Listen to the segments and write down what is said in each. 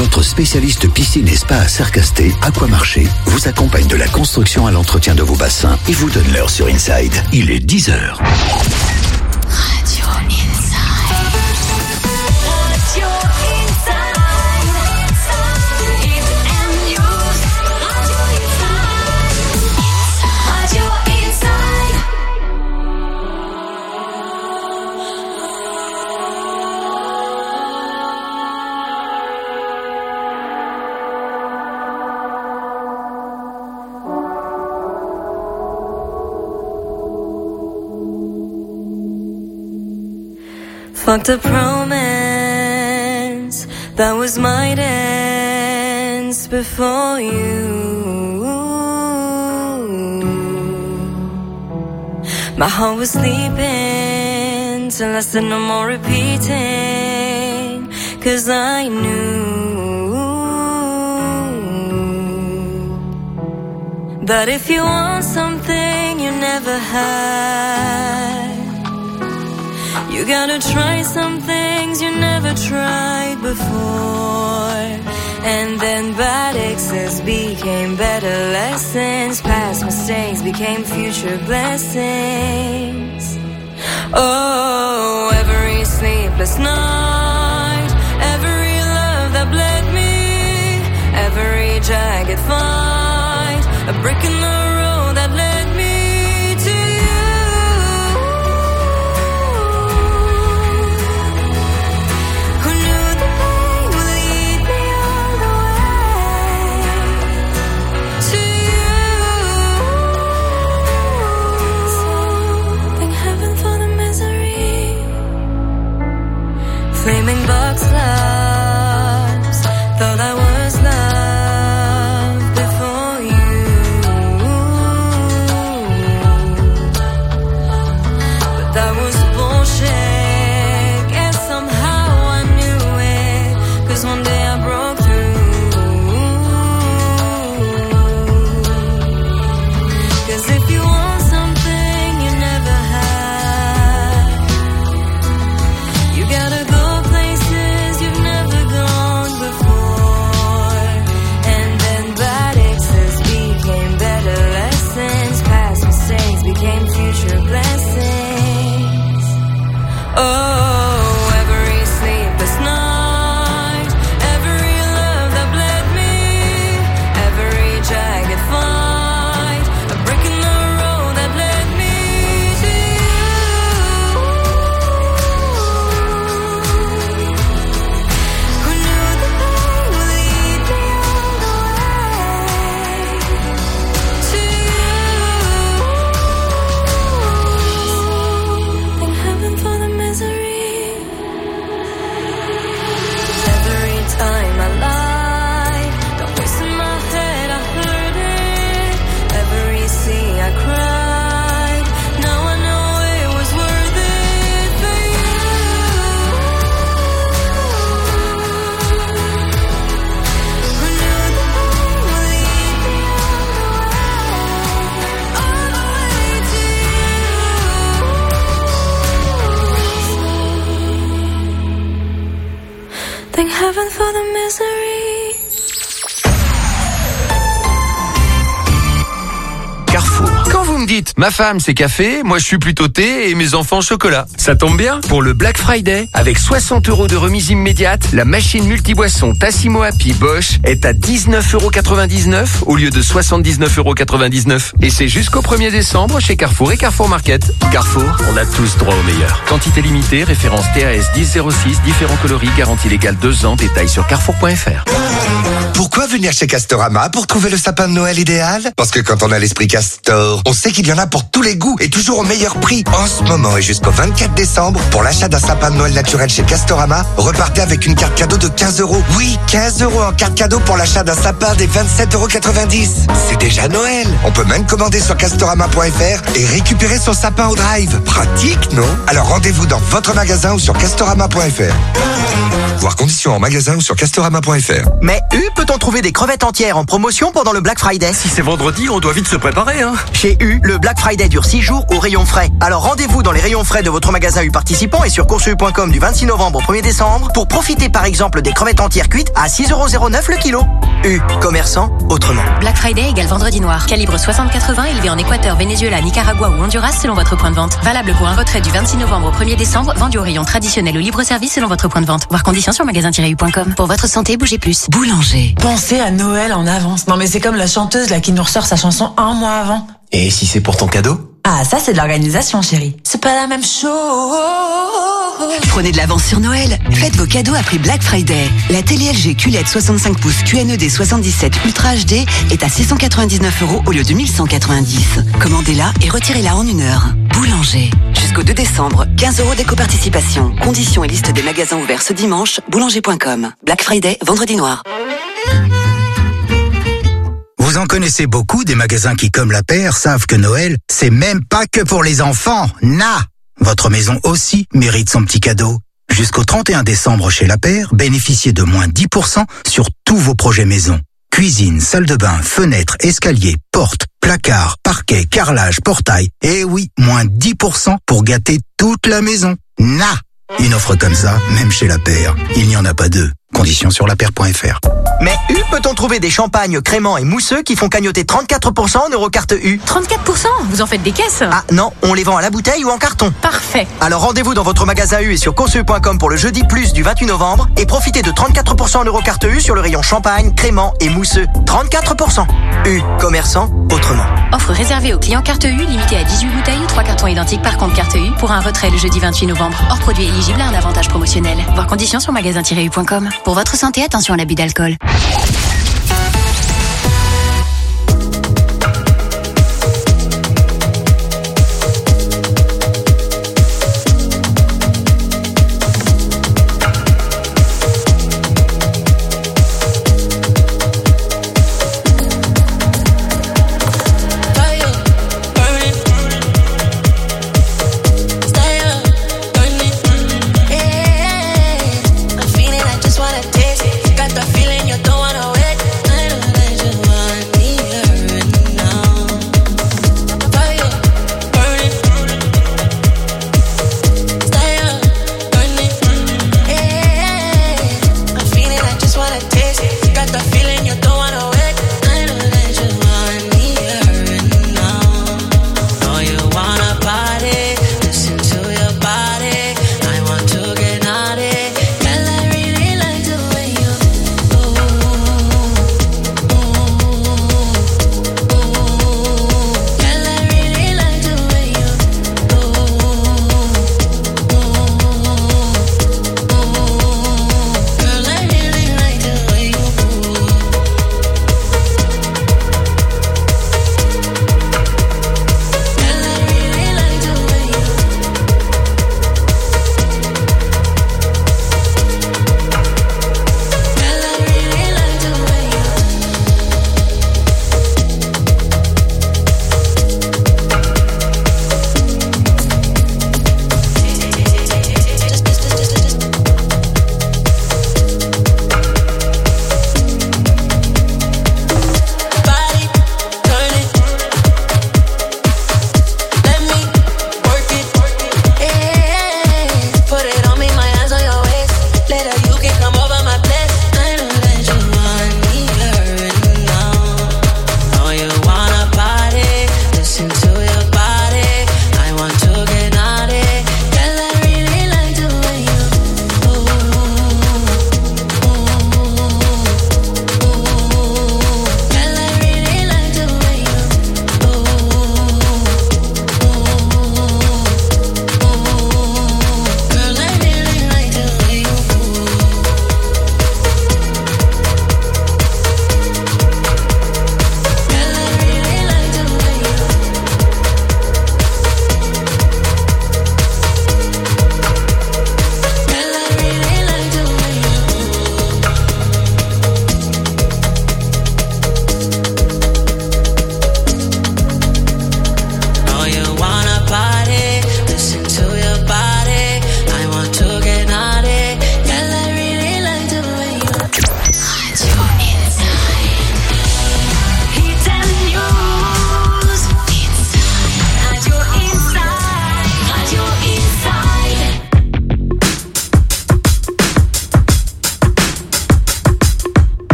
Votre spécialiste piscine et spa à Sercasté, Aquamarché, vous accompagne de la construction à l'entretien de vos bassins et vous donne l'heure sur Inside. Il est 10h. Radio Inside. Radio Inside. Radio Inside. Fucked a romance that was my dance before you. My heart was sleeping till I said no more repeating, 'cause I knew that if you want something you never had, you gotta try some things you never tried before. And then bad exes became better lessons. Past mistakes became future blessings. Oh, every sleepless night, every love that bled me, every jagged fight, a brick in the road that led me. Flaming box loves, thought I was loved before you. But that was bullshit. Guess somehow I knew it, 'cause one day I broke through. 'Cause if you want something you never had, you gotta go future blessings. Oh, every sleepless night, every love that bled me, every jagged fight, a brick in the road that led me to you. Who knew the pain would lead me all the way to you. For the misery, every time I lied, don't waste in my head, I heard it. Every sea I cried, now I know it was worth it for you. Who knew the pain would lead me all the way to you. Thank heaven for the misery. Carrefour. Quand vous me dites, ma femme c'est café, moi je suis plutôt thé et mes enfants chocolat. Ça tombe bien, pour le Black Friday, avec 60 € de remise immédiate, la machine multiboisson Tassimo Happy Bosch est à 19,99 € au lieu de 79,99 €. Et c'est jusqu'au 1er décembre chez Carrefour et Carrefour Market. Carrefour, on a tous droit au meilleur. Quantité limitée, référence TAS 1006, différents coloris, garantie légale 2 ans, détails sur carrefour.fr. Pourquoi venir chez Castorama pour trouver le sapin de Noël idéal? Parce que quand on a l'esprit Castor, on sait qu'il y en a pour tous les goûts et toujours au meilleur prix. En ce moment et jusqu'au 24 décembre, pour l'achat d'un sapin de Noël naturel chez Castorama, repartez avec une carte cadeau de 15 €. Oui, 15 € en carte cadeau pour l'achat d'un sapin des 27,90 €. C'est déjà Noël. On peut même commander sur castorama.fr et récupérer son sapin au drive. Pratique, non? Alors rendez-vous dans votre magasin ou sur castorama.fr. Voir conditions en magasin ou sur castorama.fr. Mais peut-on trouver des crevettes entières en promotion pendant le Black Friday? Si c'est vendredi, on doit vite se préparer, hein. Chez le Black Friday dure 6 jours au rayon frais. Alors rendez-vous dans les rayons frais de votre magasin participant et sur courses.com du 26 novembre au 1er décembre pour profiter par exemple des crevettes entières cuites à 6,09€ le kilo. Commerçant autrement. Black Friday égale vendredi noir. Calibre 60-80 élevé en Équateur, Venezuela, Nicaragua ou Honduras selon votre point de vente. Valable pour un retrait du 26 novembre au 1er décembre, vendu au rayon traditionnel ou libre-service selon votre point de vente. Voir conditions sur magasin-u.com. Pour votre santé, bougez plus. Boulanger. Pensez à Noël en avance. Non mais c'est comme la chanteuse là qui nous ressort sa chanson un mois avant. Et si c'est pour ton cadeau? Ah, ça c'est de l'organisation, chérie. C'est pas la même chose. Prenez de l'avance sur Noël. Faites vos cadeaux à prix Black Friday. La télé LG QLED 65 pouces QNED 77 Ultra HD est à 699€ au lieu de 1190. Commandez-la et retirez-la en 1 heure. Boulanger. Jusqu'au 2 décembre, 15€ d'éco-participation. Conditions et liste des magasins ouverts ce dimanche, boulanger.com. Black Friday, vendredi noir. Vous en connaissez beaucoup des magasins qui, comme La Paire, savent que Noël, c'est même pas que pour les enfants. Votre maison aussi mérite son petit cadeau. Jusqu'au 31 décembre chez La Paire, bénéficiez de moins 10% sur tous vos projets maison. Cuisine, salle de bain, fenêtres, escaliers, portes, placards, parquet, carrelage, portail. Et oui, moins 10% pour gâter toute la maison. Une offre comme ça, même chez La Paire, il n'y en a pas deux. Conditions sur lapaire.fr. Mais peut-on trouver des champagnes créments et mousseux qui font cagnotter 34% en Eurocarte 34%? Vous en faites des caisses? Ah non, on les vend à la bouteille ou en carton. Parfait. Alors rendez-vous dans votre magasin et sur courses.com pour le jeudi plus du 28 novembre et profitez de 34% en Eurocarte sur le rayon champagne, créments et mousseux. 34%. Commerçant autrement. Offre réservée aux clients carte limitée à 18 bouteilles ou 3 cartons identiques par compte carte pour un retrait le jeudi 28 novembre. Hors produit éligible à un avantage promotionnel. Voir conditions sur magasin-u.com. Pour votre santé, attention à l'abus d'alcool. Got the feeling you don't want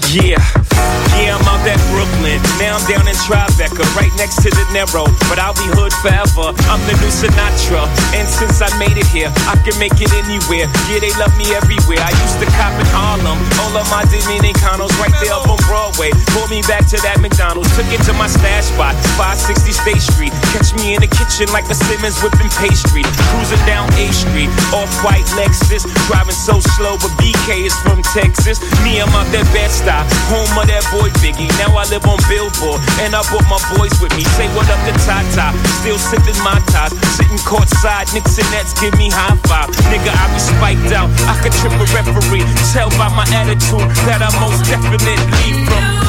Yeah, I'm out at Brooklyn. Now I'm down in Tribeca, right next to the Narrow. But I'll be hood forever. I'm the new Sinatra. And since I made it here, I can make it anywhere. Yeah, they love me everywhere. I used to cop in Harlem. All of my Dominicanos right there up on Broadway. Pulled me back to that McDonald's. Took it to my stash spot, 560 State Street. Catch me in the kitchen like a Simmons whipping pastry. Cruising down A Street, off-white Lexus. Driving so slow, but BK is from Texas. Me, I'm out that Bed-Stuy, home of that boy Biggie. Now I live on Billboard, and I brought my boys with me. Say what up to Tata, still sipping my ties. Sitting courtside, Knicks and Nets give me high five. Nigga, I be spiked out, I could trip a referee. Tell by my attitude that I most definitely from.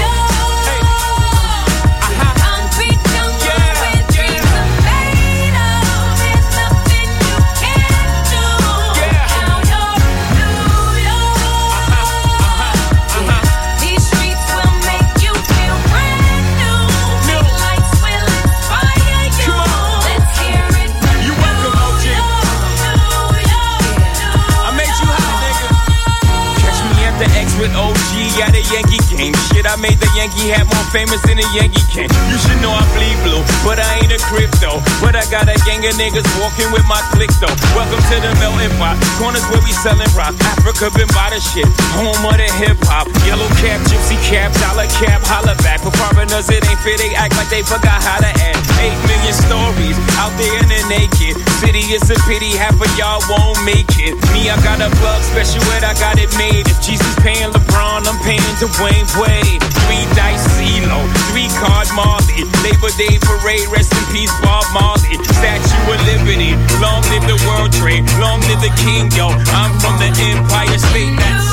With OG at a Yankee game. Shit, I made the Yankee hat more famous than a Yankee can. You should know I bleed blue, but I ain't a crypto. But I got a gang of niggas walking with my click though. Welcome to the melting pot. Corners where we selling rock. Africa been by the shit. Home of the hip hop. Yellow cap, gypsy cap, dollar cap, holla back. For foreigners it ain't fair, they act like they forgot how to act. 8 million stories out there in the naked city. It's a pity half of y'all won't make it. Me, I got a plug special ed, I got it made. If Jesus paying LeBron, I'm paying Dwayne Wade. 3 dice CeeLo, 3 card Marley. Labor Day parade, rest in peace Bob Marley. Statue of Liberty, long live the World Trade, long live the King, yo. I'm from the Empire State. That's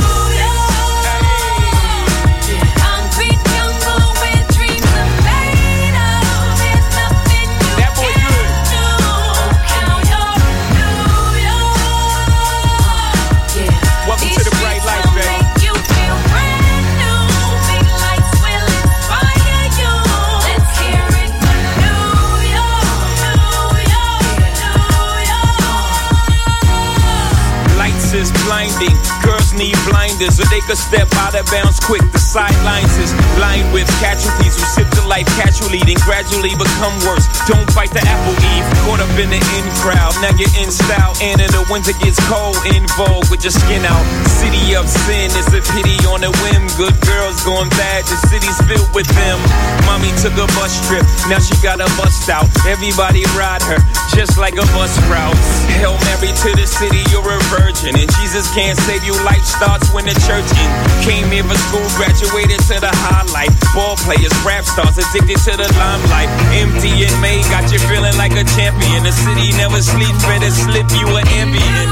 blinding. Girls need blinders so they could step out of bounds quick. The sidelines is lined with casualties who sip the life casually, then gradually become worse. Don't bite the apple eve. Caught up in the in crowd, now you're in style. And in the winter gets cold, in vogue with your skin out. City of sin is a pity on a whim. Good girls going bad, the city's filled with them. Mommy took a bus trip, now she got a bust out. Everybody ride her, just like a bus route. Hail Mary to the city, you're a virgin. And Jesus can't save you, life starts when the church in. Came here for school, graduated to the highlight. Ball players, rap stars, addicted to the limelight. Empty in May, got you feeling like a champion. The city never sleeps, better slip you an ambient.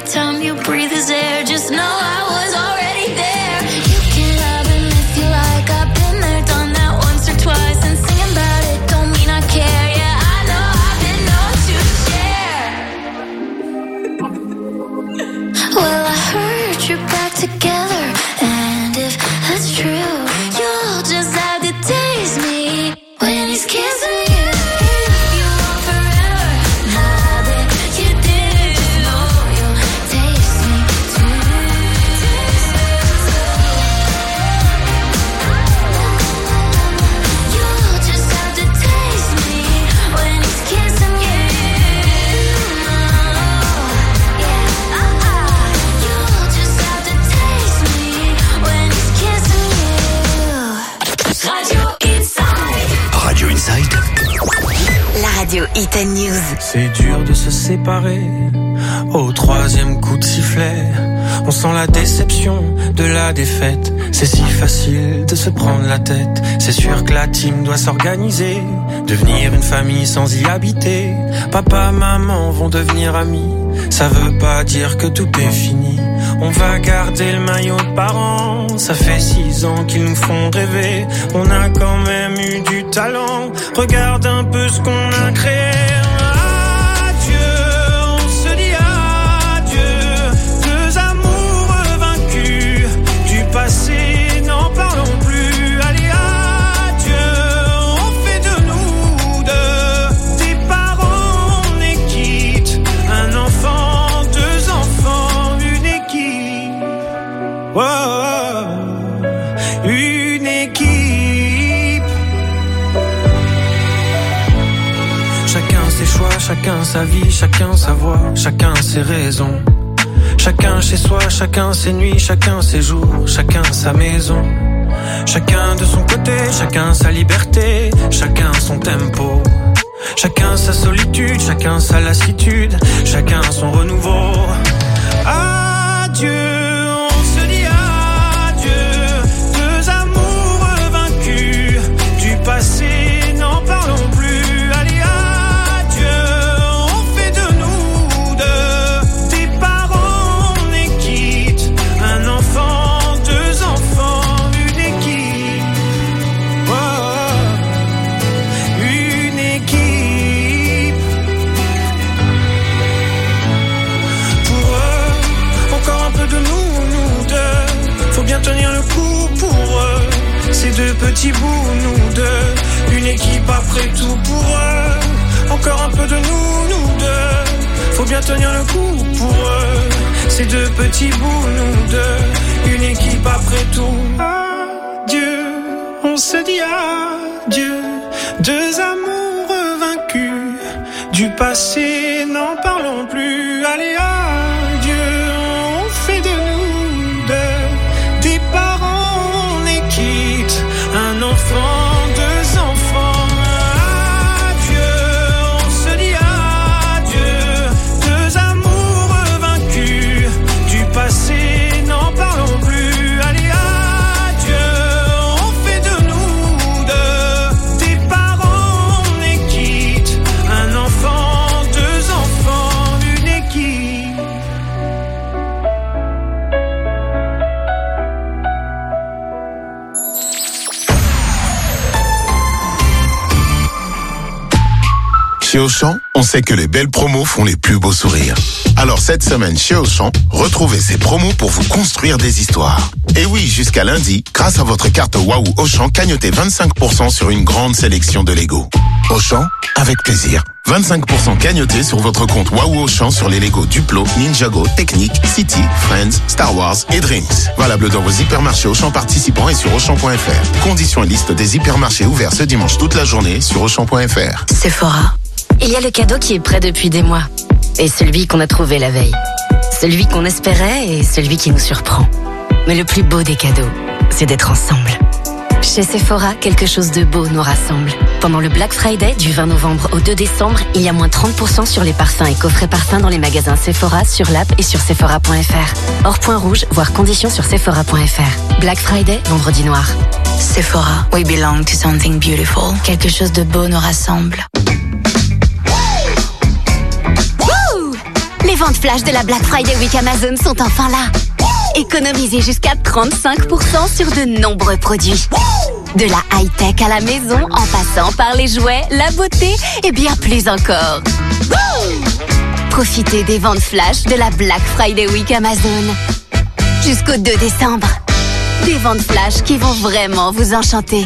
time you breathe his air, just know I was already there. You can love him if you like, I've been there, done that once or twice, and singing about it don't mean I care. Yeah, I know I've been known to share. Well, I heard you're back together, and if that's true, you'll just have to taste me when he's kissing you. You want forever, now that you did, know you'll taste me too. You'll just have to taste me when he's kissing you. You'll just have to taste me when he's kissing you. Radio Inside. Radio Inside. La radio Hit News. C'est dur de se séparer. Au troisième coup de sifflet, on sent la déception de la défaite. C'est si facile de se prendre la tête. C'est sûr que la team doit s'organiser, devenir une famille sans y habiter. Papa, maman vont devenir amis. Ça veut pas dire que tout est fini. On va garder le maillot de parents. Ça fait 6 ans qu'ils nous font rêver. On a quand même eu du talent. Regarde un peu ce qu'on a créé. Adieu, on se dit adieu. Deux amoureux vaincus. Du passé, n'en parlons plus. Allez, adieu, on fait de nous deux des parents, on est quitte. Un enfant, deux enfants, une équipe. Oh, une équipe. Chacun ses choix, chacun sa vie, chacun sa voix, chacun ses raisons. Chacun chez soi, chacun ses nuits, chacun ses jours, chacun sa maison. Chacun de son côté, chacun sa liberté, chacun son tempo. Chacun sa solitude, chacun sa lassitude, chacun son renouveau. Adieu. Passé, n'en parlons plus. Allez, adieu, on fait de nous deux des parents, on est quitte. Un enfant, deux enfants, une équipe. Oh, une équipe. Pour eux, encore un peu de nous deux. Faut bien tenir le coup pour eux. Ces deux petits bouts, nous deux, une équipe après tout pour eux. Encore un peu de nous deux, faut bien tenir le coup pour eux. Ces deux petits bouts, nous deux, une équipe après tout. Adieu, on se dit adieu, deux amoureux vaincus. Du passé, n'en parlons plus. Allez, adieu, on fait de nous deux des parents, on est quitte. Un enfant, deux enfants. Adieu, on se dit adieu. Deux amoureux vaincus. Du passé, n'en parlons plus. Allez, adieu, on fait de nous deux des parents, on est quitte. Un enfant, deux enfants, une équipe. Chez Auchan, on sait que les belles promos font les plus beaux sourires. Alors cette semaine chez Auchan, retrouvez ces promos pour vous construire des histoires. Et oui, jusqu'à lundi, grâce à votre carte Waouh Auchan, cagnotez 25% sur une grande sélection de Lego. Auchan, avec plaisir. 25% cagnotés sur votre compte Waouh Auchan sur les Lego Duplo, Ninjago, Technique, City, Friends, Star Wars et Dreams. Valable dans vos hypermarchés Auchan participants et sur Auchan.fr. Conditions et liste des hypermarchés ouverts ce dimanche toute la journée sur Auchan.fr. Sephora. Il y a le cadeau qui est prêt depuis des mois. Et celui qu'on a trouvé la veille. Celui qu'on espérait et celui qui nous surprend. Mais le plus beau des cadeaux, c'est d'être ensemble. Chez Sephora, quelque chose de beau nous rassemble. Pendant le Black Friday du 20 novembre au 2 décembre, il y a moins 30% sur les parfums et coffrets parfums dans les magasins Sephora, sur l'app et sur Sephora.fr. Hors point rouge, voire conditions sur Sephora.fr. Black Friday, vendredi noir. Sephora, we belong to something beautiful. Quelque chose de beau nous rassemble. Les ventes flash de la Black Friday Week Amazon sont enfin là. Économisez jusqu'à 35% sur de nombreux produits. De la high-tech à la maison, en passant par les jouets, la beauté et bien plus encore. Profitez des ventes flash de la Black Friday Week Amazon. Jusqu'au 2 décembre. Des ventes flash qui vont vraiment vous enchanter.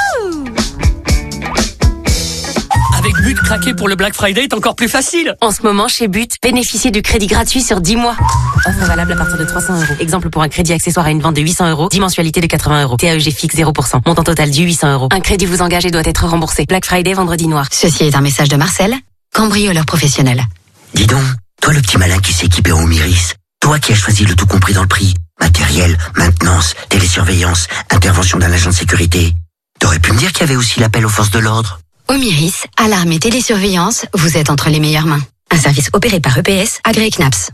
Avec But, craquer pour le Black Friday est encore plus facile. En ce moment, chez But, bénéficiez du crédit gratuit sur 10 mois. Offre valable à partir de 300 €. Exemple pour un crédit accessoire à une vente de 800 €, 10 mensualités de 80 €. TAEG fixe 0%. Montant total du 800 €. Un crédit vous engage et doit être remboursé. Black Friday, vendredi noir. Ceci est un message de Marcel, cambrioleur professionnel. Dis donc, toi le petit malin qui s'est équipé en Omiris, toi qui as choisi le tout compris dans le prix, matériel, maintenance, télésurveillance, intervention d'un agent de sécurité, t'aurais pu me dire qu'il y avait aussi l'appel aux forces de l'ordre. Omiris, alarme et télésurveillance, vous êtes entre les meilleures mains. Un service opéré par EPS, agréé CNAPS.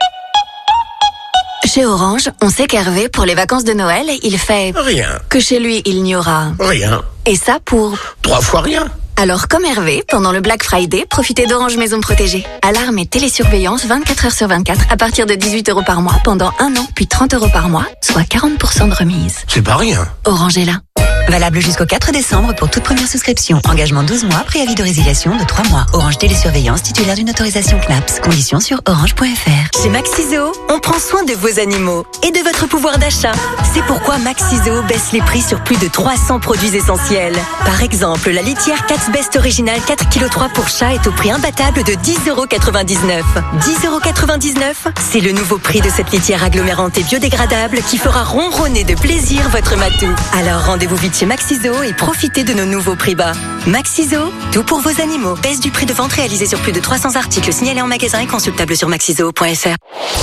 Chez Orange, on sait qu'Hervé, pour les vacances de Noël, il fait... Rien. Que chez lui, il n'y aura... Rien. Et ça pour... 3 fois rien. Alors, comme Hervé, pendant le Black Friday, profitez d'Orange Maison Protégée. Alarme et télésurveillance 24 heures sur 24 à partir de 18 € par mois pendant 1 an, puis 30 € par mois, soit 40% de remise. C'est pas rien. Orange est là. Valable jusqu'au 4 décembre pour toute première souscription. Engagement 12 mois, préavis de résiliation de 3 mois. Orange Télésurveillance, titulaire d'une autorisation CNAPS. Conditions sur orange.fr. Chez Maxiso, on prend soin de vos animaux et de votre pouvoir d'achat. C'est pourquoi Maxiso baisse les prix sur plus de 300 produits essentiels. Par exemple, la litière Cat's Best originale 4 kg 3 pour chat est au prix imbattable de 10,99 €. 10,99 €, c'est le nouveau prix de cette litière agglomérante et biodégradable qui fera ronronner de plaisir votre matou. Alors rendez-vous vite chez Maxiso et profitez de nos nouveaux prix bas. Maxiso, tout pour vos animaux. Baisse du prix de vente réalisé sur plus de 300 articles signalés en magasin et consultable sur maxiso.fr.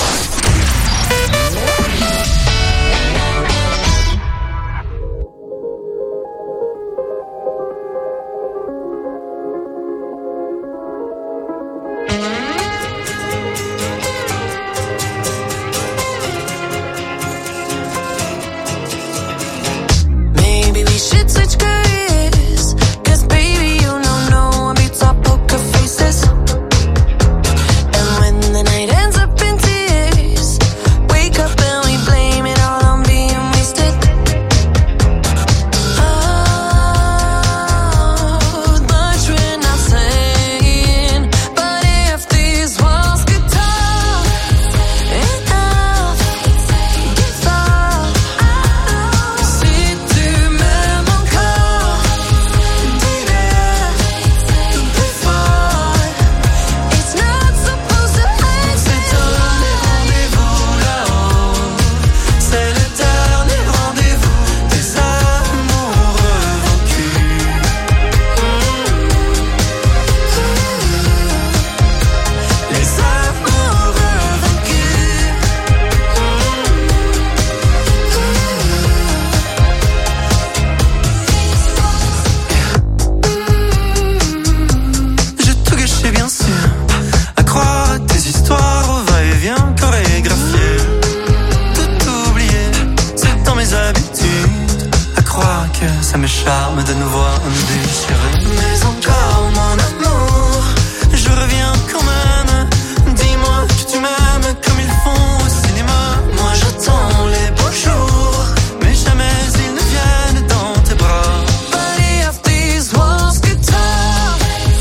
ça me charme de nous voir déchirés. Mais encore mon amour, je reviens quand même. Dis-moi que tu m'aimes comme ils font au cinéma. Moi j'attends les beaux jours, mais jamais ils ne viennent dans tes bras. But if these walls get tough,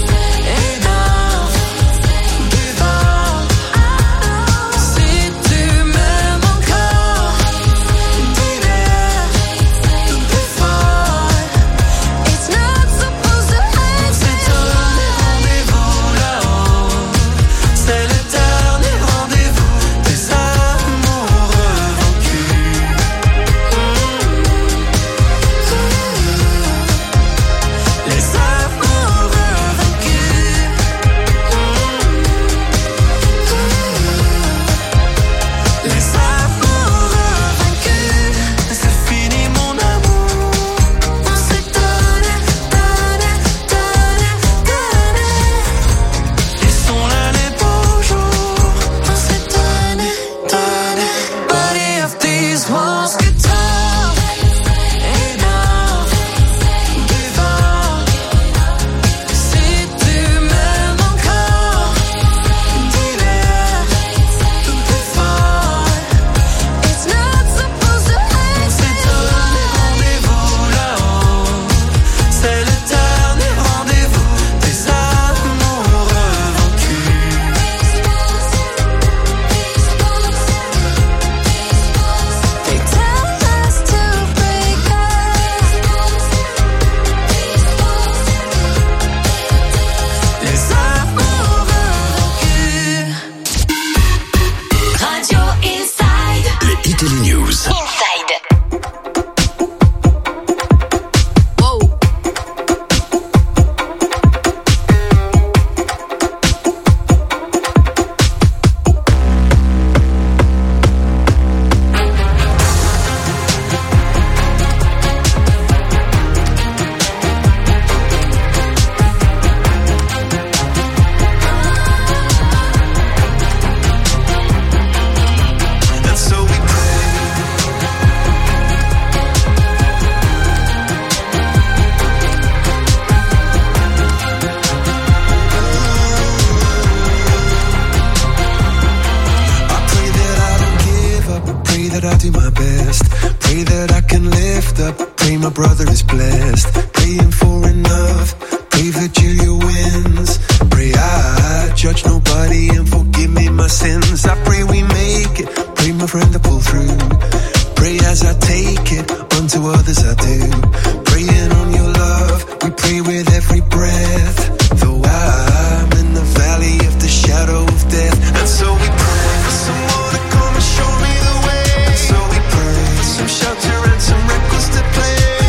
enough, give up. Si tu m'aimes encore, dis-le plus fort. It's not supposed to end. C'est ton Inside. Les hits et les news. Inside. My brother is blessed, praying for enough. Pray Virgilia wins. Pray I judge nobody and forgive me my sins. I pray we make it. Pray my friend to pull through. Pray as I take it, unto others I do. Praying on your love, we pray with every breath. Though I'm in the valley of the shadow of death, and so we pray for someone to come and show me the way. And so we pray for some shelter and some records to play.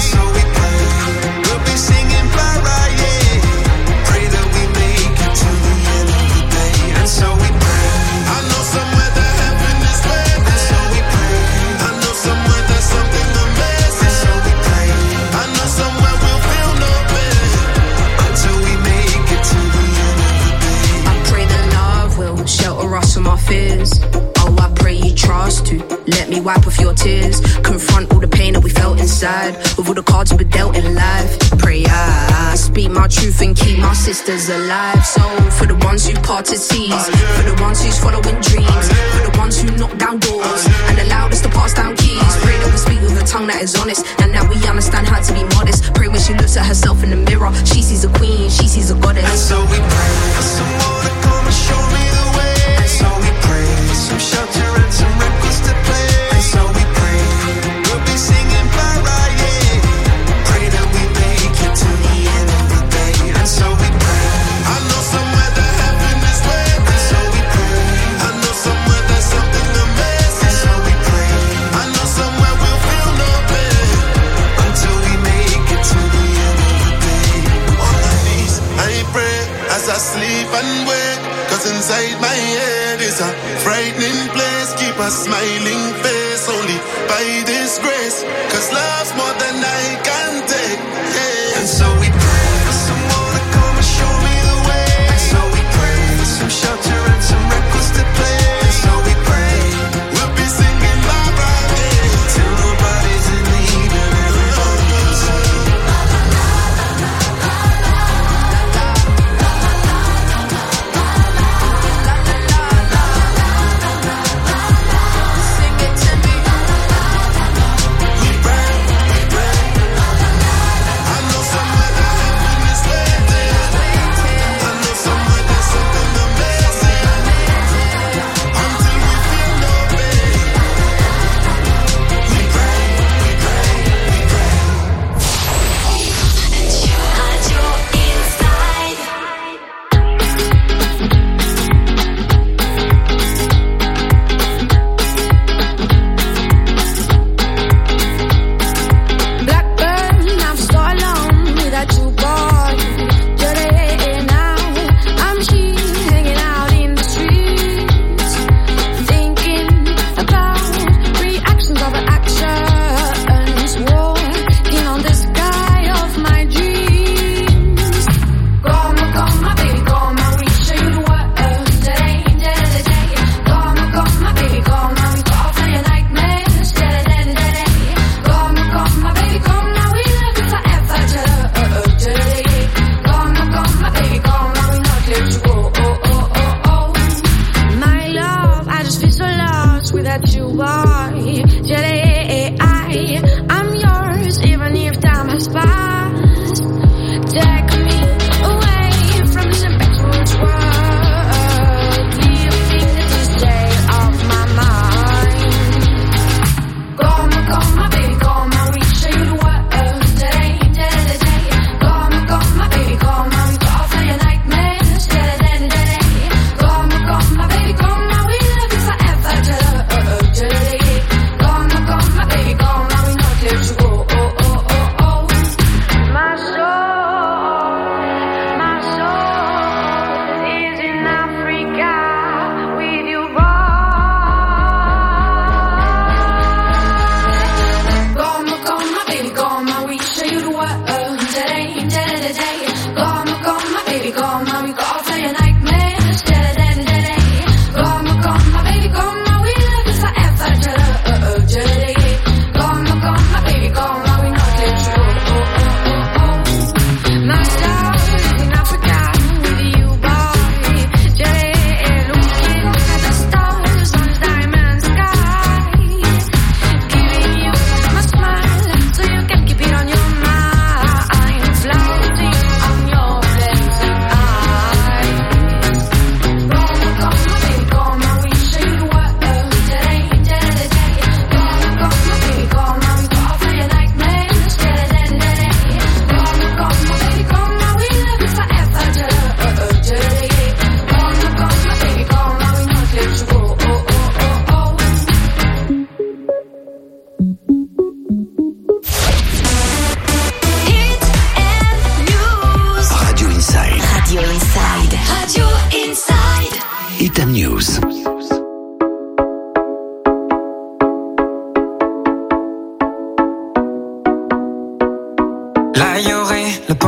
Oh, I pray you trust to let me wipe off your tears. Confront all the pain that we felt inside, with all the cards we were dealt in life. Pray I speak my truth and keep my sisters alive. So for the ones who parted seas, for the ones who's following dreams, for the ones who knock down doors and allowed us to pass down keys. Pray that we speak with a tongue that is honest, and that we understand how to be modest. Pray when she looks at herself in the mirror, she sees a queen, she sees a goddess. And so we pray for someone to come and show me the way. So we pray for some shelter and some records to play. And so we pray we'll be singing bye bye, yeah. Pray that we make it to the end of the day. And so we pray. I know somewhere that heaven is waiting. And so we pray. I know somewhere there's something amazing. And so we pray. I know somewhere we'll feel no pain until we make it to the end of the day. On my knees, I pray as I sleep and wake. 'Cause inside my head is a frightening place. Keep a smiling face only by this grace. 'Cause love's more than I can take, yeah. And so we pray for someone to come and show me the way. And so we pray for some shelter and some records to play. And so we pray we'll be singing bye bye, yeah, till nobody's in need and everybody's free.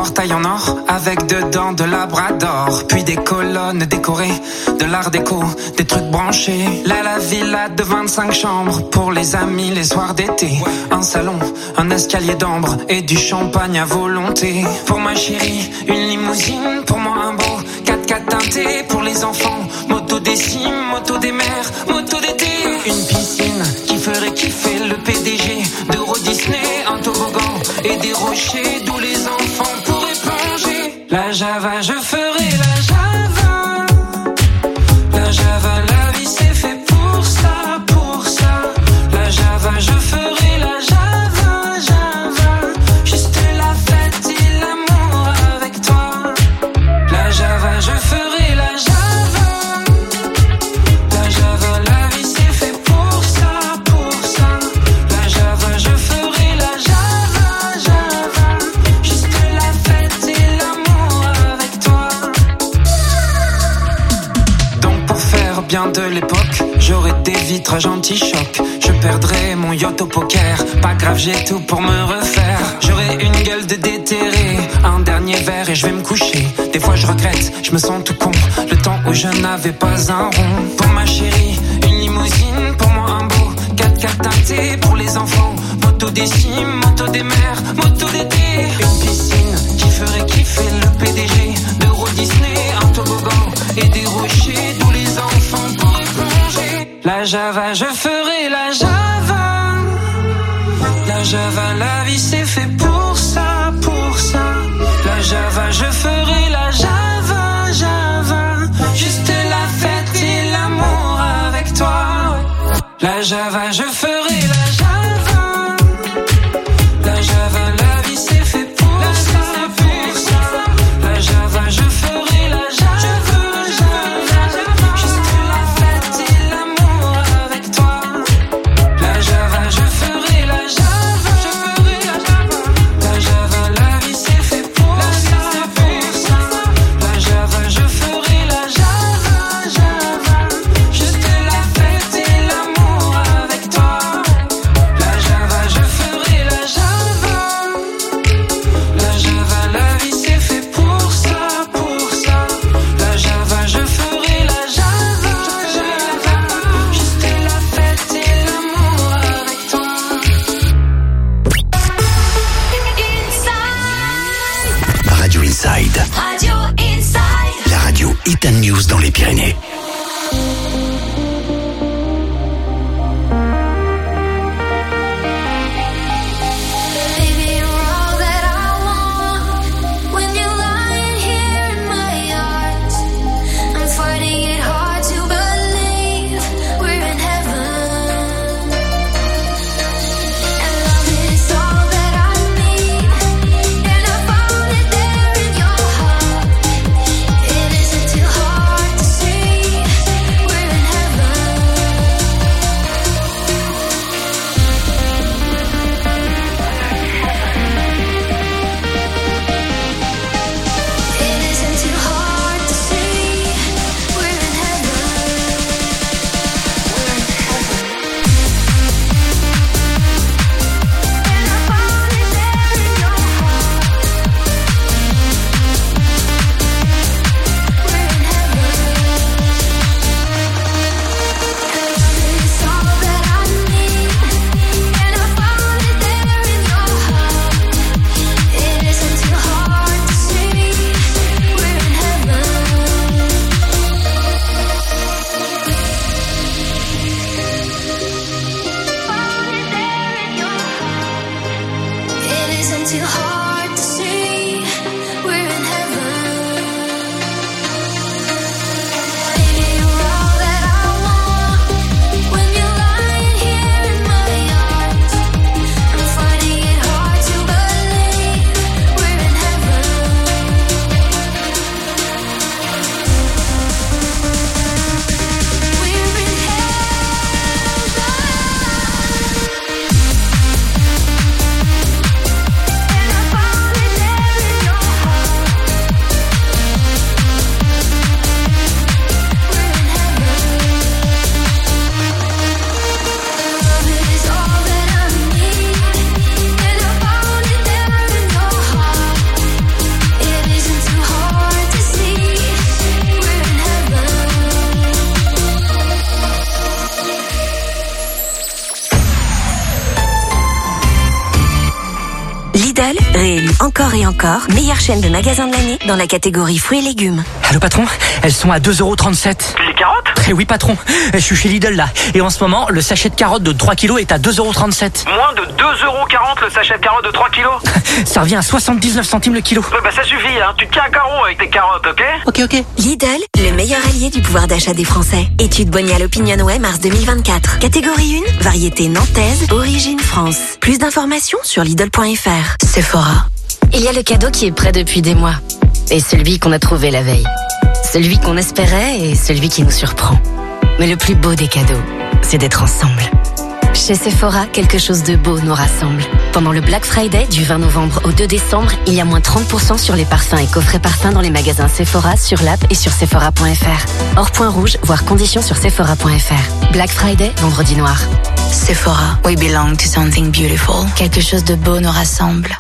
portail en or avec dedans de labrador, puis des colonnes décorées, de l'art déco, des trucs branchés. Là la villa de 25 chambres pour les amis les soirs d'été. Un salon, un escalier d'ambre et du champagne à volonté. Pour ma chérie, une limousine, pour moi un beau 4x4 teinté. Pour les enfants, moto des cimes, moto des mers, moto d'été. Une piscine qui ferait kiffer le PDG d'Euro Disney, un toboggan et des rochers d'où les enfants pourraient plonger. La Java, je ferai la Java. La Java, la vie c'est fait pour ça, pour ça. La Java, je ferai la Java, Java. Juste la fête et l'amour avec toi. La Java, je ferai la Java. La Java, la vie c'est fait pour ça, pour ça. La Java, je ferai la Java, Java. Juste la fête et l'amour avec toi. Donc pour faire bien de l'époque, j'aurai des vitrages anti-choc. Je perdrai mon yacht au poker. Pas grave, j'ai tout pour me refaire. J'aurai une gueule de déterré, un dernier verre et je vais me coucher. Des fois je regrette, je me sens tout con. Le temps où je n'avais pas un rond. Pour ma chérie, une limousine. Pour moi un beau 4x4 teinté. Pour les enfants, moto des cimes, moto des mers, moto d'été. Une piscine qui ferait kiffer le PDG d'Euro Disney, un toboggan et des rochers d'où les enfants pourraient plonger. La Java, je ferai la Java. La Java, la vie c'est fait pour ça, pour ça. La Java, je ferai la Java, Java. Juste la fête et l'amour avec toi. La Java, je ferai la Java. La Java, la vie c'est fait pour ça, pour ça. La Java, je ferai la Java, Java. Juste la fête et l'amour avec toi. La Java, je ferai la Java, je ferai la Java. La Java, la vie c'est fait pour ça, pour ça. La Java, je ferai la Java, Java. Juste la fête et l'amour avec toi. Réélu encore et encore, meilleure chaîne de magasins de l'année dans la catégorie fruits et légumes. Allô patron, elles sont à 2,37 €. Les carottes? Eh oui patron, je suis chez Lidl là. Et en ce moment, le sachet de carottes de 3 kilos est à 2,37 €. Moins de 2,40 € le sachet de carottes de 3 kilos? Ça revient à 79 centimes le kilo. Ouais, bah ça suffit, hein. Tu te tiens un carreau avec tes carottes, ok? Ok. Lidl, le meilleur allié du pouvoir d'achat des Français. Étude Bonial OpinionWay mars 2024. Catégorie 1, variété nantaise, origine France. Plus d'informations sur Lidl.fr. Sephora. Il y a le cadeau qui est prêt depuis des mois. Et celui qu'on a trouvé la veille. Celui qu'on espérait et celui qui nous surprend. Mais le plus beau des cadeaux, c'est d'être ensemble. Chez Sephora, quelque chose de beau nous rassemble. Pendant le Black Friday du 20 novembre au 2 décembre, il y a moins 30% sur les parfums et coffrets parfums dans les magasins Sephora, sur l'app et sur Sephora.fr. Hors point rouge, voire conditions sur Sephora.fr. Black Friday, vendredi noir. Sephora, we belong to something beautiful. Quelque chose de beau nous rassemble.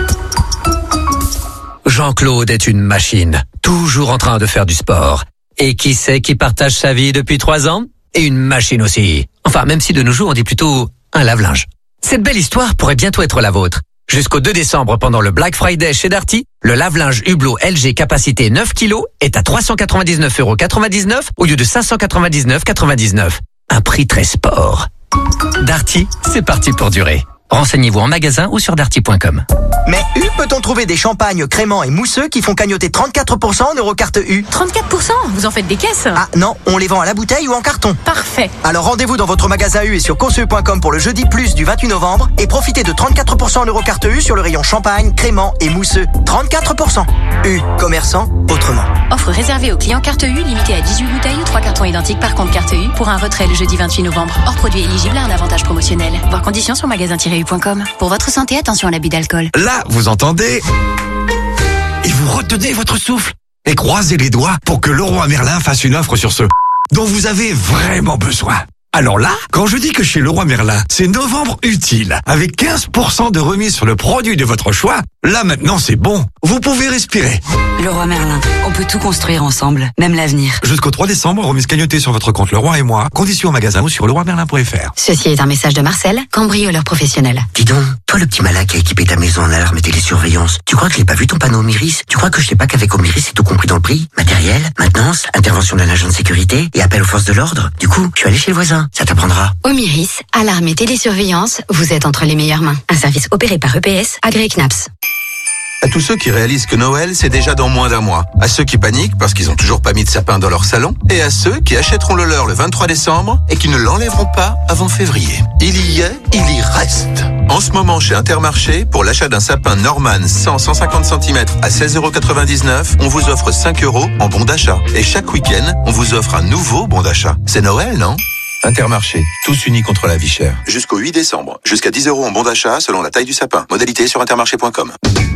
Jean-Claude est une machine, toujours en train de faire du sport. Et qui c'est qui partage sa vie depuis 3 ans? Et une machine aussi. Enfin, même si de nos jours on dit plutôt un lave-linge. Cette belle histoire pourrait bientôt être la vôtre. Jusqu'au 2 décembre, pendant le Black Friday chez Darty, le lave-linge Hublot LG capacité 9 kg est à 399,99 € au lieu de 599,99 €. Un prix très sport. Darty, c'est parti pour durer. Renseignez-vous en magasin ou sur darty.com. Mais U, peut-on trouver des champagnes créments et mousseux qui font cagnotter 34% en Eurocarte U? 34%? Vous en faites des caisses? Ah non, on les vend à la bouteille ou en carton. Parfait. Alors rendez-vous dans votre magasin U et sur consu.com pour le jeudi plus du 28 novembre et profitez de 34% en Eurocarte U sur le rayon champagne, créments et mousseux. 34%. U, commerçant autrement. Offre réservée aux clients carte U, limitée à 18 bouteilles ou 3 cartons identiques par compte carte U pour un retrait le jeudi 28 novembre. Hors produit éligible à un avantage promotionnel. Voir conditions sur magasin-u.com. Pour votre santé, attention à l'abus d'alcool. Là, vous entendez? Et vous retenez votre souffle et croisez les doigts pour que Leroy Merlin fasse une offre sur ce dont vous avez vraiment besoin. Alors là, quand je dis que chez Leroy Merlin, c'est novembre utile, avec 15% de remise sur le produit de votre choix, là maintenant c'est bon, vous pouvez respirer. Leroy Merlin, on peut tout construire ensemble, même l'avenir. Jusqu'au 3 décembre, remise cagnotée sur votre compte Leroy et moi, conditions au magasin ou sur leroymerlin.fr. Ceci est un message de Marcel, cambrioleur professionnel. Dis donc, toi le petit malin qui a équipé ta maison en alarme et télésurveillance, tu crois que je n'ai pas vu ton panneau Omiris? Tu crois que je sais pas qu'avec Omiris c'est tout compris dans le prix? Matériel, maintenance, intervention d'un agent de sécurité et appel aux forces de l'ordre? Du coup, je suis allé chez le voisin, ça t'apprendra. Omiris, alarme et télésurveillance, vous êtes entre les meilleures mains. Un service opéré par EPS, agréé CNAPS. À tous ceux qui réalisent que Noël, c'est déjà dans moins d'un mois. À ceux qui paniquent parce qu'ils ont toujours pas mis de sapin dans leur salon. Et à ceux qui achèteront le leur le 23 décembre et qui ne l'enlèveront pas avant février. Il y est, il y reste. En ce moment, chez Intermarché, pour l'achat d'un sapin Norman 150 cm à 16,99 €, on vous offre 5 € en bon d'achat. Et chaque week-end, on vous offre un nouveau bon d'achat. C'est Noël, non? Intermarché, tous unis contre la vie chère. Jusqu'au 8 décembre. Jusqu'à 10 € en bon d'achat selon la taille du sapin. Modalité sur intermarché.com.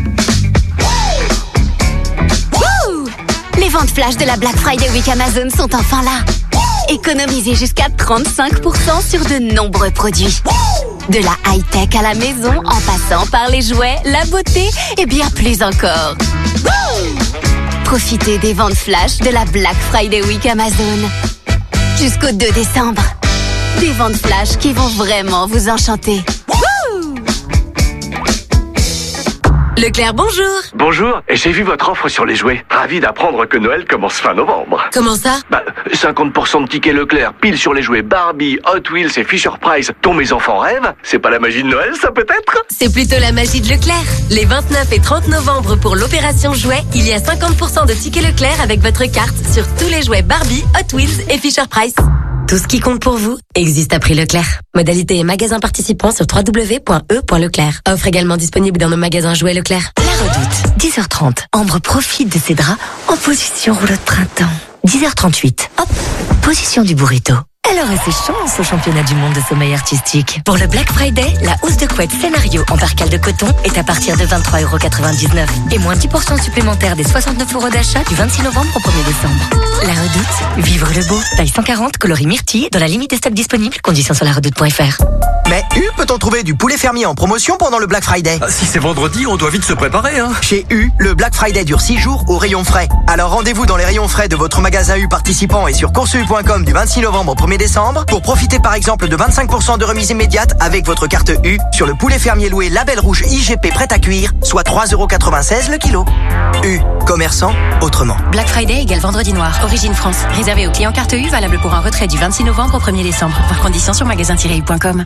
Les ventes flash de la Black Friday Week Amazon sont enfin là. Économisez jusqu'à 35% sur de nombreux produits. De la high-tech à la maison, en passant par les jouets, la beauté et bien plus encore. Profitez des ventes flash de la Black Friday Week Amazon. Jusqu'au 2 décembre. Des ventes flash qui vont vraiment vous enchanter. Leclerc, bonjour. Bonjour, j'ai vu votre offre sur les jouets. Ravi d'apprendre que Noël commence fin novembre. Comment ça? 50% de tickets Leclerc, pile sur les jouets Barbie, Hot Wheels et Fisher-Price, dont mes enfants rêvent. C'est pas la magie de Noël, ça peut-être? C'est plutôt la magie de Leclerc. Les 29 et 30 novembre pour l'opération jouets, il y a 50% de tickets Leclerc avec votre carte sur tous les jouets Barbie, Hot Wheels et Fisher-Price. Tout ce qui compte pour vous existe à prix Leclerc. Modalité et magasins participants sur www.e.leclerc. Offre également disponible dans nos magasins jouets Leclerc. La Redoute, 10h30. Ambre profite de ses draps en position rouleau de printemps. 10h38. Hop, position du burrito. Elle aurait ses chances au championnat du monde de sommeil artistique. Pour le Black Friday, la housse de couette Scénario en percale de coton est à partir de 23,99 € et moins 10% supplémentaire des 69 € d'achat du 26 novembre au 1er décembre. La Redoute, vivre le beau, taille 140, coloris myrtille, dans la limite des stocks disponibles, conditions sur laredoute.fr. Mais U, peut-on trouver du poulet fermier en promotion pendant le Black Friday? Si c'est vendredi, on doit vite se préparer, hein. Chez U, le Black Friday dure 6 jours au rayon frais. Alors rendez-vous dans les rayons frais de votre magasin U participant et sur consu.com du 26 novembre au 1er 1er décembre pour profiter par exemple de 25% de remise immédiate avec votre carte U sur le poulet fermier loué label rouge IGP prêt à cuire, soit 3,96 € le kilo. U, commerçant autrement. Black Friday égale vendredi noir. Origine France. Réservé aux clients carte U, valable pour un retrait du 26 novembre au 1er décembre. Voir conditions sur magasin-u.com.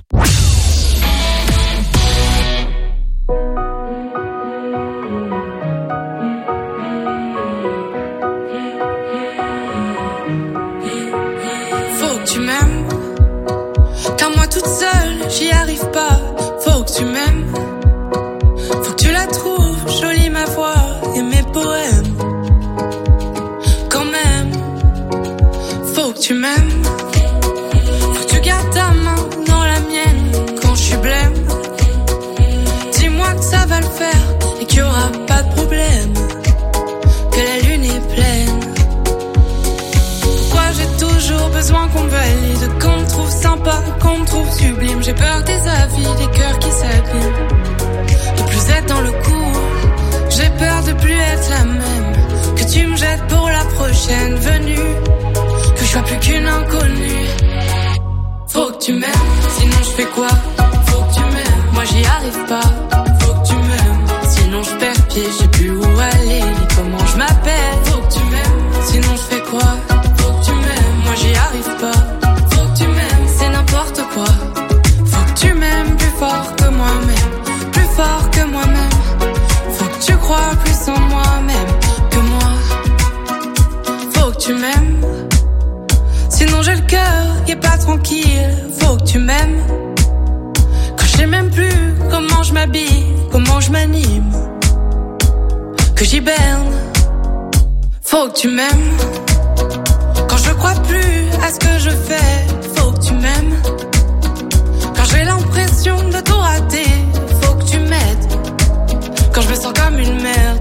Faut que tu m'aimes, car moi toute seule, j'y arrive pas. Faut que tu m'aimes, faut que tu la trouves jolie ma voix et mes poèmes. Quand même, faut que tu m'aimes, faut que tu gardes ta main dans la mienne quand je suis blême. Dis-moi que ça va le faire et qu'il y aura pas de problème, que la lune est pleine. Pourquoi j'ai toujours besoin qu'on me valide, qu'on me trouve sympa, qu'on me trouve sublime. J'ai peur des avis, des cœurs qui s'abîment, de plus être dans le coup. J'ai peur de plus être la même, que tu me jettes pour la prochaine venue, que je sois plus qu'une inconnue. Faut que tu m'aimes, sinon je fais quoi? Faut que tu m'aimes, moi j'y arrive pas. Faut que tu m'aimes, sinon je perds pied, je sais plus où aller, ni comment je m'appelle. Faut que tu m'aimes, sinon je fais quoi? Faut que tu m'aimes, moi j'y arrive pas. Faut que tu m'aimes, c'est n'importe quoi. Faut que tu m'aimes plus fort que moi-même, plus fort que moi-même. Faut que tu crois plus en moi-même que moi. Faut que tu m'aimes, sinon j'ai le cœur qui est pas tranquille. Faut que tu m'aimes, quand je sais même plus comment je m'habille, comment je m'anime, que j'hiberne. Faut que tu m'aimes, quand je crois plus à ce que je fais. Faut que tu m'aimes, quand j'ai l'impression de tout rater. Faut que tu m'aides, quand je me sens comme une merde.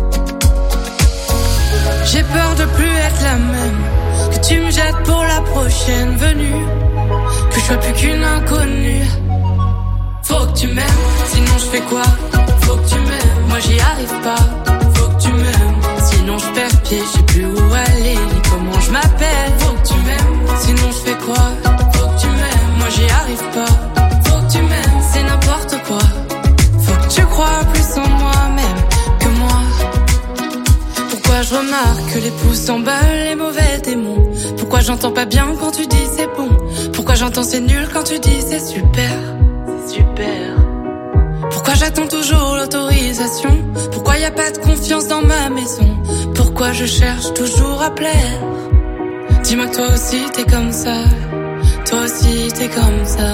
J'ai peur de plus être la même, que tu me jettes pour la prochaine venue, que je sois plus qu'une inconnue. Faut que tu m'aimes, sinon je fais quoi? Faut que tu m'aimes, moi j'y arrive pas. Faut que tu m'aimes, sinon je perds pied, je sais plus où aller, ni comment je m'appelle. Faut que tu m'aimes, sinon je fais quoi? Faut que tu m'aimes, moi j'y arrive pas. Faut que tu m'aimes, c'est n'importe quoi. Faut que tu crois plus en moi-même que moi. Pourquoi je remarque que les pouces s'emballent, les mauvais démons? Pourquoi j'entends pas bien quand tu dis c'est bon? Pourquoi j'entends c'est nul quand tu dis c'est super? C'est super. Pourquoi j'attends toujours l'autorisation? Pourquoi y a pas de confiance dans ma maison? Pourquoi je cherche toujours à plaire? Dis-moi que toi aussi t'es comme ça, toi aussi t'es comme ça.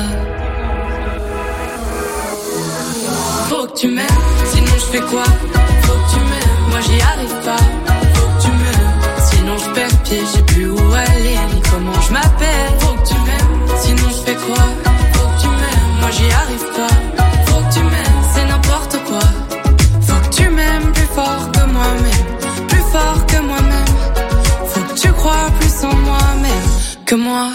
Faut que tu m'aimes, sinon je fais quoi? Faut que tu m'aimes, moi j'y arrive pas. Faut que tu m'aimes, sinon je perds pied, je sais plus où aller, ni comment je m'appelle. Faut que tu m'aimes, sinon je fais quoi? Faut que tu m'aimes, moi j'y arrive pas. Faut que tu m'aimes, c'est n'importe quoi. Faut que tu m'aimes plus fort que moi-même, plus fort que moi-même. Faut que tu crois plus en moi-même que moi.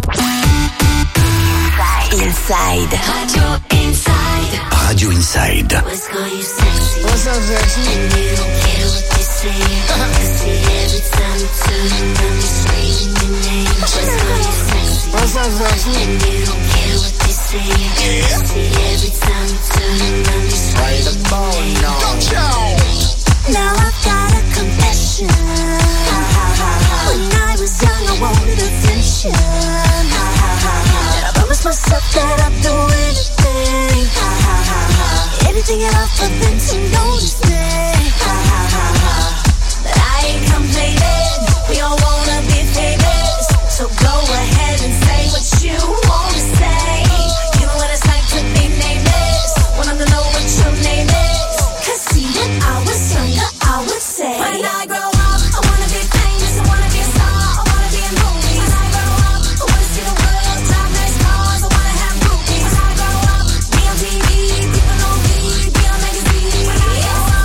Inside. Radio Inside. Radio Inside. What's up, Zexy? And you don't care what they say. Every time you turn around, you're saying your name. What's up, Zexy? And you don't care what they say. Every time you turn around, you're saying your name. Now I've got a confession. When I was young, I wanted attention. I promised myself that I'd do anything, anything at all for them to notice me. But I ain't complaining, we all wanna be famous. So go ahead and say what you wanna say. You know what it's like to be nameless, want them to know what your name is. 'Cause see, when I was younger, I would say, when I grow up, I wanna be famous, I wanna be a star, I wanna be in movies. When I grow up, I wanna see the world, drive nice cars, I wanna have groupies. When I grow up, be on TV, people know me, be on magazines. When I grow up,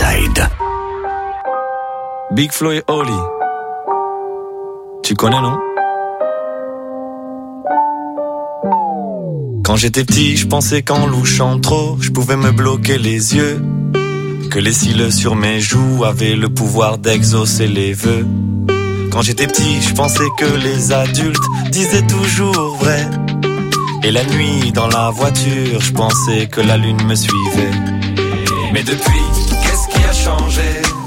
Inside. Big Flo et Oli. Tu connais, non? Quand j'étais petit, je pensais qu'en louchant trop, je pouvais me bloquer les yeux. Que les cils sur mes joues avaient le pouvoir d'exaucer les vœux. Quand j'étais petit, je pensais que les adultes disaient toujours vrai. Et la nuit, dans la voiture, je pensais que la lune me suivait. Mais depuis, qu'est-ce qui a changé?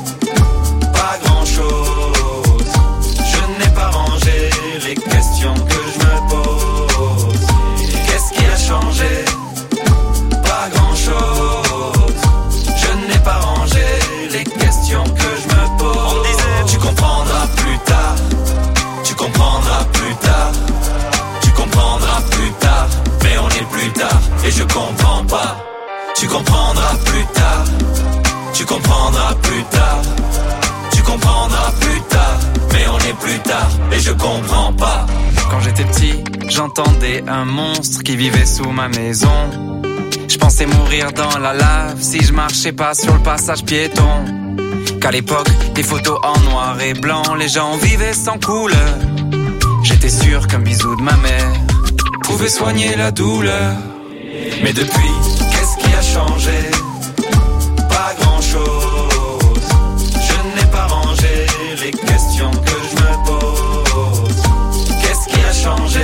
Pas grand-chose. Je n'ai pas rangé les questions que je me pose. Qu'est-ce qui a changé? Pas grand-chose. Je n'ai pas rangé les questions que je me pose. On disait, tu comprendras plus tard. Tu comprendras plus tard. Tu comprendras plus tard. Mais on est plus tard et je comprends pas. Tu comprendras plus tard. Tu comprendras plus tard. Tu comprendras plus tard. Mais on est plus tard et je comprends pas. Quand j'étais petit, j'entendais un monstre qui vivait sous ma maison. Je pensais mourir dans la lave si je marchais pas sur le passage piéton. Qu'à l'époque, des photos en noir et blanc, les gens vivaient sans couleur. J'étais sûr qu'un bisou de ma mère pouvait soigner la douleur. Mais depuis, qu'est-ce qui a changé? Pas grand-chose. Je n'ai pas rangé les questions que je me pose. Qu'est-ce qui a changé?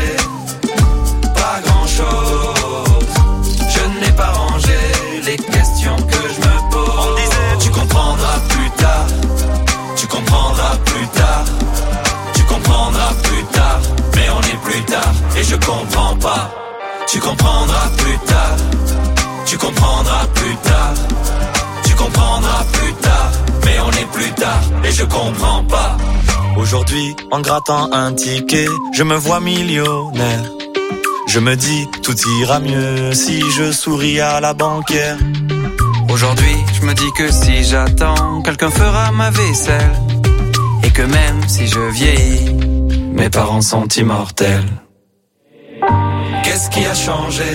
Pas grand-chose. Je n'ai pas rangé les questions que je me pose. On disait, tu comprendras plus tard. Tu comprendras plus tard. Tu comprendras plus tard. Mais on est plus tard et je comprends pas. Tu comprendras plus tard. Tu comprendras plus tard. Tu comprendras plus tard. Mais on est plus tard et je comprends pas. Aujourd'hui, en grattant un ticket, je me vois millionnaire. Je me dis, tout ira mieux si je souris à la banquière. Aujourd'hui, je me dis que si j'attends, quelqu'un fera ma vaisselle. Et que même si je vieillis, mes parents sont immortels. Qu'est-ce qui a changé?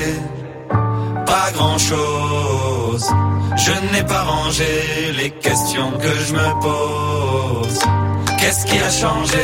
Pas grand-chose. Je n'ai pas rangé les questions que je me pose. Qu'est-ce qui a changé?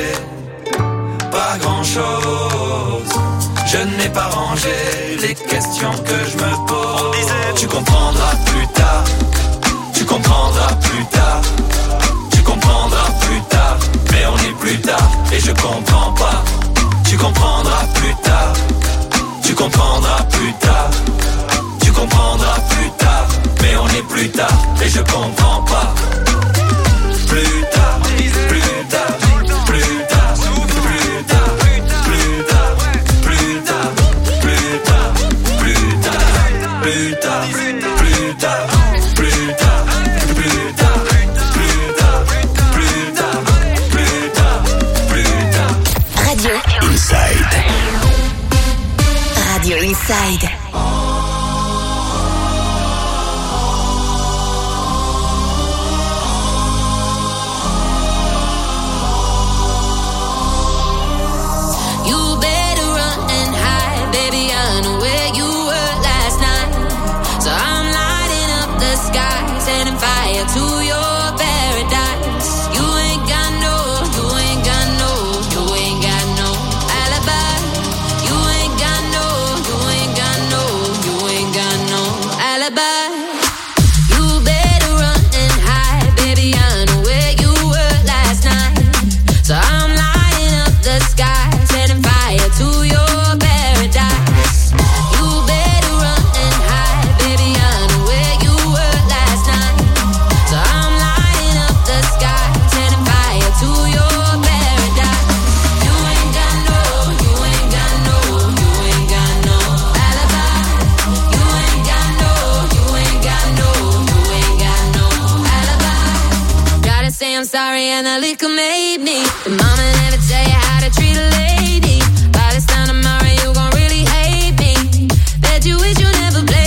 Pas grand-chose. Je n'ai pas rangé les questions que je me pose. On disait, tu comprendras plus tard. Tu comprendras plus tard. Tu comprendras plus tard. Mais on est plus tard et je comprends pas. Tu comprendras plus tard. Tu comprendras plus tard. Tu comprendras plus tard. Mais on est plus tard et je comprends pas. Plus tard, plus tard, plus tard, plus tard, plus tard, plus tard, plus tard, plus tard, plus tard, plus tard, plus tard, plus tard, plus tard, plus tard, plus tard, plus tard. Radio Inside. Radio Inside. You better run and hide, baby. I know where you were last night. So I'm lighting up the sky, setting fire to your paradise. You ain't got no, you ain't got no, you ain't got no alibi. You ain't got no, you ain't got no, you ain't got no alibi. You better run and hide, baby. I know where you were last night. So I'm lighting up the sky, setting fire to your paradise. You better run and hide, baby. I know where you were last night. So I'm lighting up the sky, setting fire to your paradise. You ain't got no, you ain't got no, you ain't got no alibi. You ain't got no, you ain't got no, you ain't got no alibi. Gotta say I'm sorry and the liquor made me. The mama never tell you how to treat a lady. By this time tomorrow you gon' really hate me. Bet you wish you never played